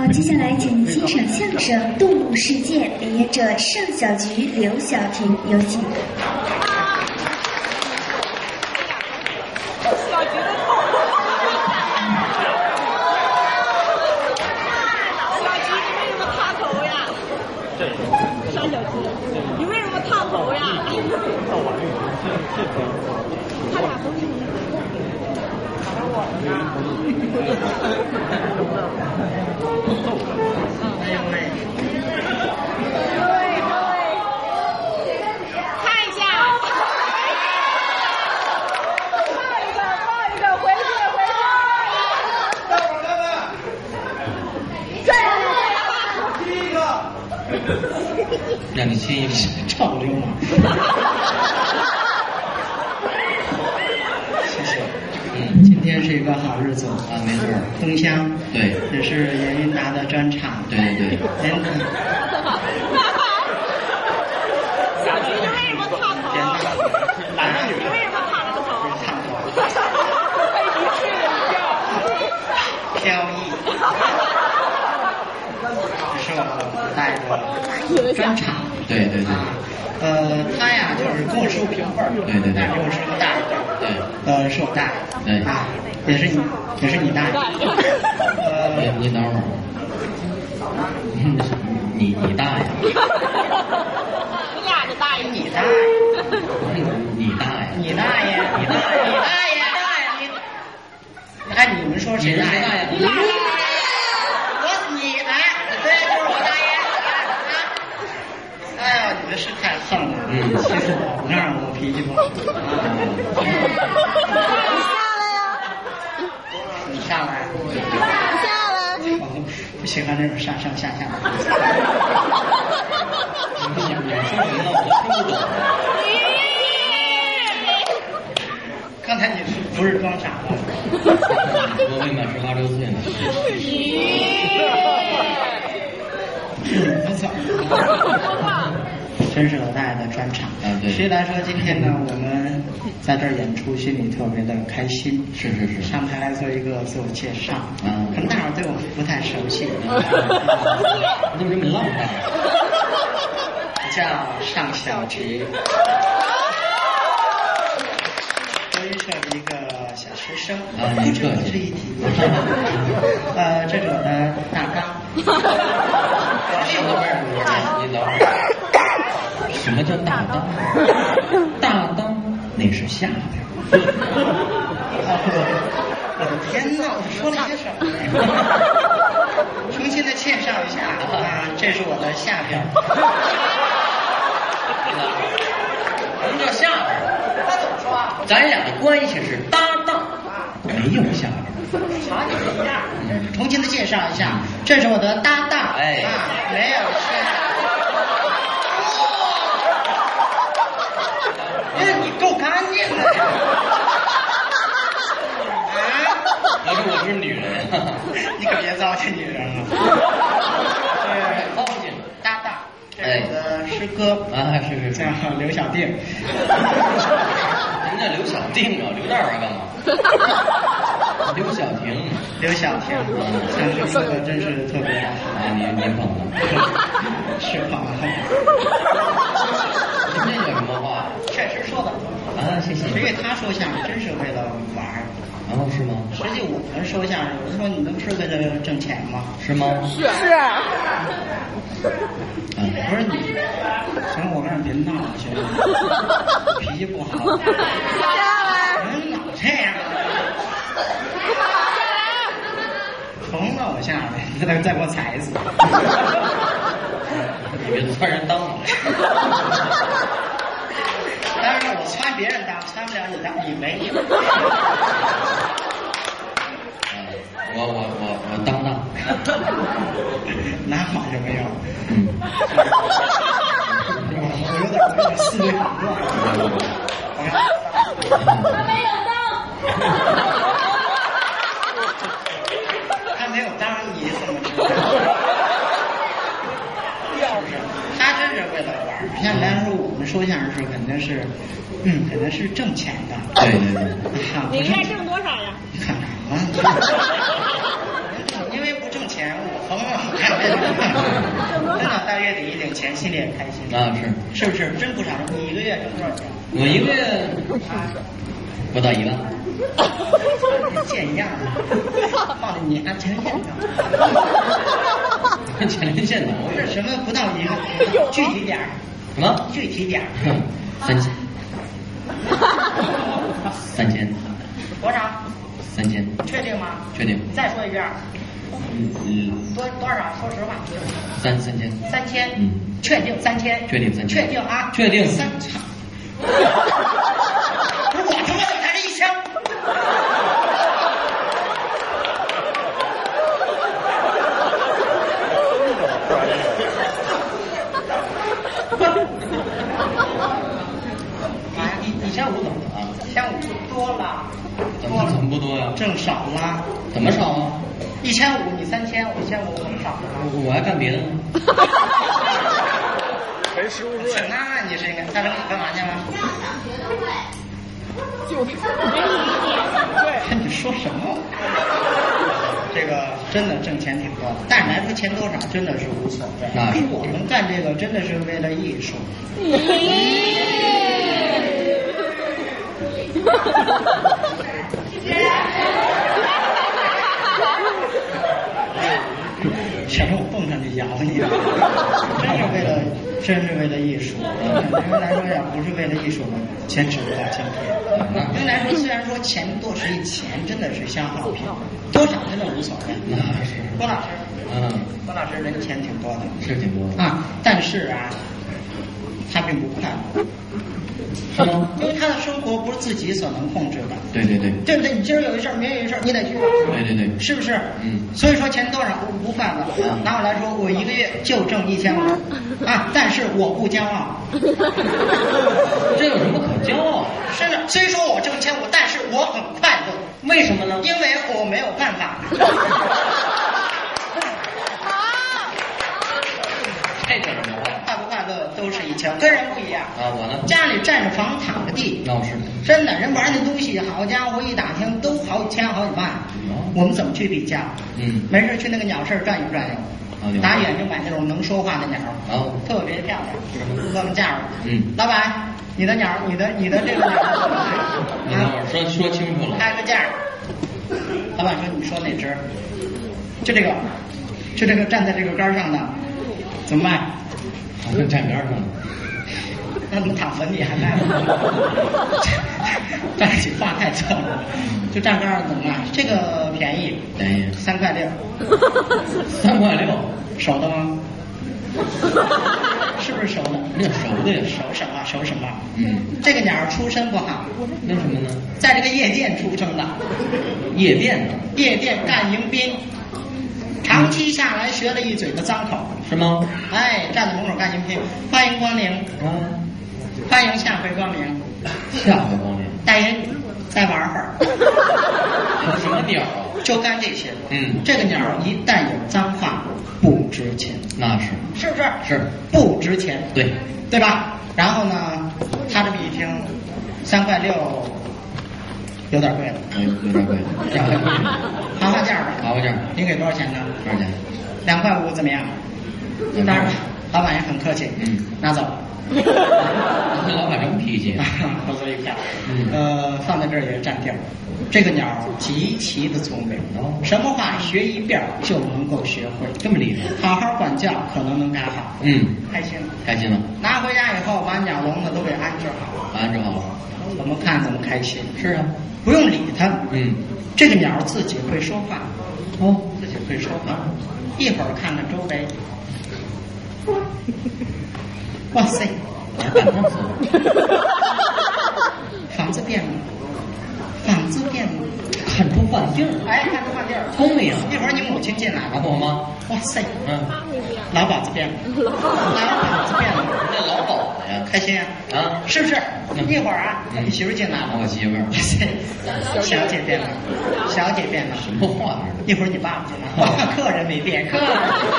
接下来请您欣赏相声《动物世界》，表演者尚小菊、刘晓婷，有请。 你为什么烫头呀？他俩都是看一下，抱一个，回去。 第一个。 让你亲一个臭流氓。谢谢。今天是一个好日子啊，没错。 封箱， 对， 这是严云达的专场， 对。 小菊，你为什么烫头？你为什么烫了个头？ 烫头。 被鄙视了一下。 飘逸。是我带的专场， 对。 他呀就是跟我是平辈儿， 对， 跟我是个大一点， 对， 是我大爷， 对啊，也是你大爷， 你等会儿，你大爷， 你俩的大爷， 你大爷，哎，你们说谁大爷？你大爷，你大爷，对，就是我大爷。哎呀，你们是太横了，气死我！不让我脾气不好。你下来。不喜欢这种上上下下的。 你说什么了？我都听不懂。 刚才你不是装傻了？ 我未满18周岁呢。 不错。真是老大爷的专场啊！对。 所以来说，今天呢，我们在这儿演出，心里特别的开心。 是。 上台来做一个自我介绍。可能大伙儿对我不太熟悉。 你怎么这么浪漫？ 叫尚小菊。德云社的一个小学生。 没客气。 是一体。这是我的大纲。 什么叫大当？大当那是下边。 我的天哪！我说了些什么？重新的介绍一下啊，这是我的下边。 什么叫下边？他怎么说？咱俩的关系是搭档，没有下边。 重新的介绍一下，这是我的搭档。没有下。你够干净的。 要是我是女人， 你可别糟践女人了。 高兴搭档，这是我的师哥啊，是叫刘小定。 什么叫刘小定啊？刘那儿干嘛？刘小婷，相声说的真是特别好。 您捧了， 是捧了。 那叫什么话？ 确实说的啊，谢谢。 因为他说相声真是为了玩儿。 哦，是吗？ 实际我们说相声，有人说你们是为了挣钱吗？ 是吗？ 是。 不是你，行，我跟你别闹了，行吗？脾气不好。人老这样。甭让我下来，再给我踩死。 你别窜人裆了。 但是我窜别人裆，窜不了你裆，你没有。 我当。 那好就没有。我有点思维混乱。 没有当。 他没有当，你怎么知道？他真是为了玩。像来说，我们说相声是肯定是挣钱的。 对。 你应该挣多少呀？ 你看看啊。因为不挣钱，我疯了。 真的到月底一领钱，心里也开心啊， 是不是？真不少。你一个月挣多少钱？ 我一个月不到1万。 见样了，放着你还前线呢？ 前线呢？ 不是什么不到1万，具体点儿。 什么？ 具体点儿。 3000。3000。 多少 ？3000。 确定吗？ 确定。 你再说一遍。多少？说实话。 3000。 3000。确定3000。 确定3000。 确定啊。 确定。 3场。我他妈你还是1000。 1500怎么了 ？1500多了。 怎么不多呀？ 挣少了。 怎么少啊 ？1500你3000，我1500怎么少了？ 我还干别的呢。 赔15岁。 那你是应该，大成你干嘛去了？ 就是你说什么？这个真的挣钱挺多的，但是来说钱多少真的是无所谓。 那是我们干这个真的是为了艺术。想让我蹦上去摇你，真是为了艺术。因为来说呀，不是为了艺术，钱值不了今天。因为来说，虽然说钱多是一钱，真的是消耗品，多少真的无所谓。 那是。 郭老师，郭老师人钱挺多的， 是挺多的啊，但是啊，他并不快乐。 是吗？ 因为他的生活不是自己所能控制的。 对对对。 对不对？你今儿有一事儿，明儿有一事儿，你得去。 对对对。 是不是？所以说钱多少不快乐。拿我来说，我一个月就挣1500啊，但是我不骄傲。 这有什么可骄傲？ 是的，虽说我挣1500，但是我很快乐。 为什么呢？ 因为我没有办法。 这叫什么话？ 快不快乐都是一腔，跟人不一样啊。我呢？ 家里占着房，躺着地。 那是。 真的，人玩那东西，好家伙，一打听都好几千、好几万。我们怎么去比较？没事去那个鸟市转悠转悠。打远就买那种能说话的鸟，特别漂亮。给我们价着。老板，你的鸟，你的这个鸟， 你等会儿说清楚了。 开个价。老板说：“你说哪只？就这个站在这个杆上的，怎么卖？ 站杆上的。 那怎么躺坟里还卖？站起话太脏了，就站杆上怎么卖？这个便宜，3块6。 3块6， 熟的吗？是不是熟的？ 那熟的呀。 熟什么？熟什么？这个鸟出身不好。 为什么呢？ 在这个夜店出生的。 夜店呢？ 夜店干迎宾，长期下来学了一嘴的脏口。是吗？哎，站在门口干迎宾，欢迎光临。欢迎下回光临。 下回光临。 大爷，再玩会儿。 什么鸟啊？ 就干这些。这个鸟一旦有脏话，不值钱。那是。是不是？是。不值钱。对。对吧？然后呢，他这么一听，3块6，有点贵了。有点贵了。行话价吧。行话价。您给多少钱呢？多少钱？2块5怎么样？当然，老板也很客气。拿走。这老板真脾气啊！合作一下。放在这儿也占地儿。这个鸟极其的聪明，什么话学一遍就能够学会，这么厉害。好好管教，可能能改好。开心了，开心了。拿回家以后，把鸟笼子都给安置好，安置好了，怎么看怎么开心。是啊，不用理它。这个鸟自己会说话。自己会说话。一会儿看看周围。哇塞！房子变了，房子变了，看出饭地儿。哎，看出饭地儿，聪明。一会儿你母亲进来了，我吗？哇塞，老鸨子变了，老鸨子变了，那老鸨子呀，开心呀，是不是？一会儿啊，你媳妇进来了，我媳妇，哇塞，小姐变了，小姐变了，什么话？一会儿你爸爸进来，哇，客人没变，客人。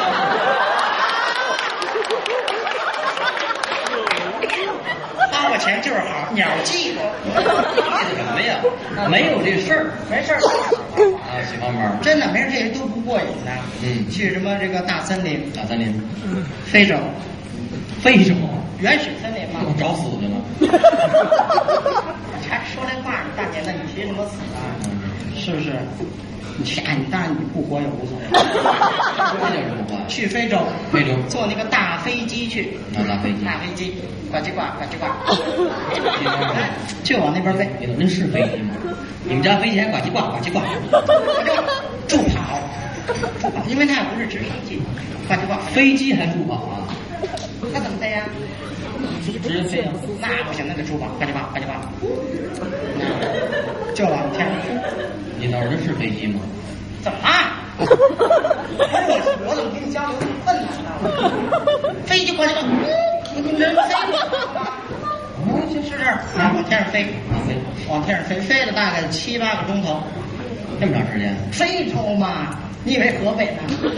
花我钱就是好，鸟记得。记得什么呀？没有这事儿，没事儿。啊， 喜欢玩。 真的，没人这些都不过瘾的。去什么这个大森林？ 大森林， 非洲，原始森林嘛。 我找死去了。 还说这话，大姐，那你提什么死啊？是不是？你当然你不活也无所谓。去非洲，坐那个大飞机去。 大飞机，呱唧呱，就往那边飞。 那是飞机吗？你们家飞机还呱唧呱。 助跑，因为它也不是直升机，呱唧呱。 飞机还助跑啊？ 那怎么飞呀？ 直接飞啊？ 那不行，那得助跑，呱唧呱。就往天上飞。 你那儿这是飞机吗？ 怎么了？我怎么跟你交流这么困难呢？飞机过来了，你能飞吗？是，往天上飞，飞了大概7、8个钟头， 这么长时间？ 非洲嘛，你以为河北呢？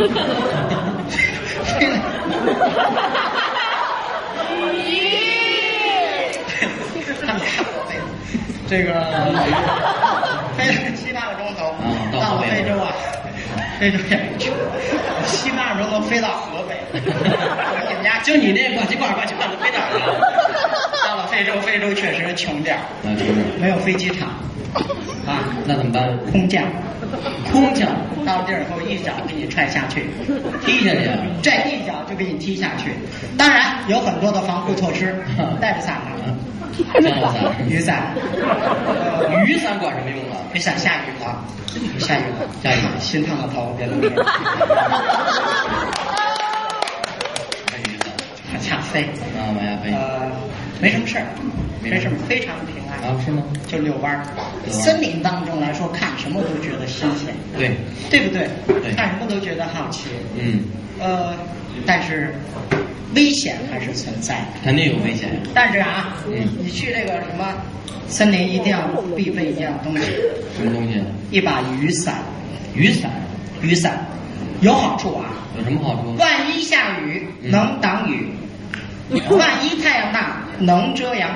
飞了。他们看河北，这个飞了7、8个钟头，到了非洲啊，非洲也没去，7、8个钟头飞到河北，你们家就你那呱唧呱的飞哪儿了？ 到了非洲确实穷点儿，没有飞机场啊， 那怎么办？ 空降，到地儿以后一脚给你踹下去， 踢下去， 这一脚就给你踢下去。当然有很多的防护措施，带着伞吗？雨伞， 雨伞管什么用啊？ 雨伞下雨了，心烫了头，别弄这。往下飞往下飞， 没什么事儿，非常平安啊？是吗？ 就遛弯儿。森林当中来说，看什么都觉得新鲜，对不对？看什么都觉得好奇。但是危险还是存在的， 肯定有危险。 但是啊，你去这个什么森林，一定要必备一样东西。 什么东西？ 一把雨伞。 雨伞有好处啊。 有什么好处？ 万一下雨能挡雨，万一太阳大能遮阳，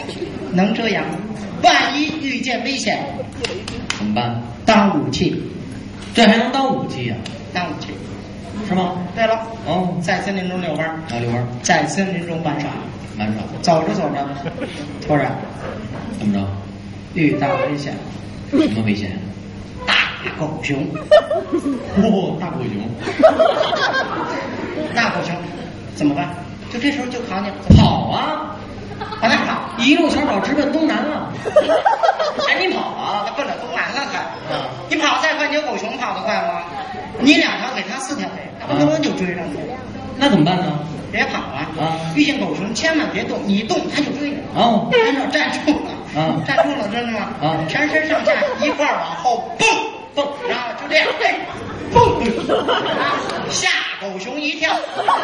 万一遇见危险怎么办？ 当武器。 这还能当武器啊？ 当武器。 是吗？ 对了，在森林中遛弯，在森林中玩耍，走着，突然怎么着？ 遇到危险。 什么危险？ 大狗熊。 大狗熊， 怎么办？就这时候就考你了， 跑啊！ 往哪跑？ 一路小跑直奔东南了。你跑啊？ 奔着东南了还？你跑再快，你有狗熊跑得快吗？你2条腿，他4条腿，他不就追上去了？ 那怎么办呢？ 别跑啊！遇见狗熊千万别动，你一动他就追你。跟这站住了，站住了，知道吗？全身上下一块往后蹦，然后就这样，蹦，吓狗熊一跳。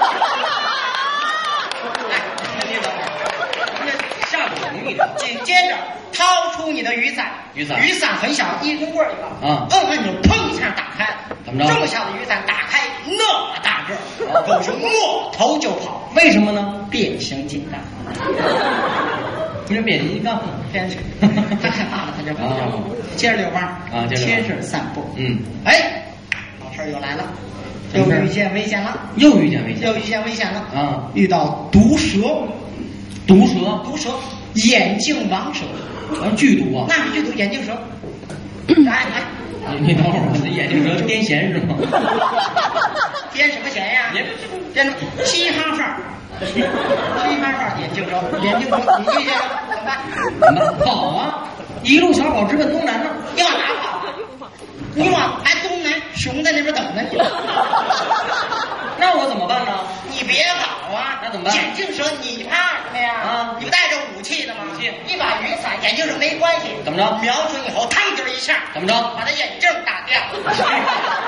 你等会儿， 吓狗熊一跳， 紧接着掏出你的雨伞，雨伞很小，1根棍一个，你就砰一下打开， 怎么着？ 这么小的雨伞打开那么大个，狗熊摸头就跑， 为什么呢？ 变形金刚。 不是变形金刚， 他害怕了，他就跑。接着遛弯啊，接着散步。好事又来了，又遇见危险了啊！遇到毒蛇，眼镜王蛇， 剧毒啊！ 那是剧毒，眼镜蛇。来， 你等会儿，我的眼镜蛇癫痫是吗？ 癫什么痫呀？癫什么？嘻哈范儿，眼镜蛇，你遇见了怎么办？ 跑啊！一路小跑直奔东南呢。 你往哪跑啊？你往东南，熊在那边等着你。 那我怎么办呢？ 你别跑啊！ 那怎么办？ 眼镜蛇，你怕什么呀？你不带着武器的吗？一把雨伞，眼镜蛇没关系。 怎么着？ 瞄准以后，嘡就一下。 怎么着？ 把他眼镜打掉。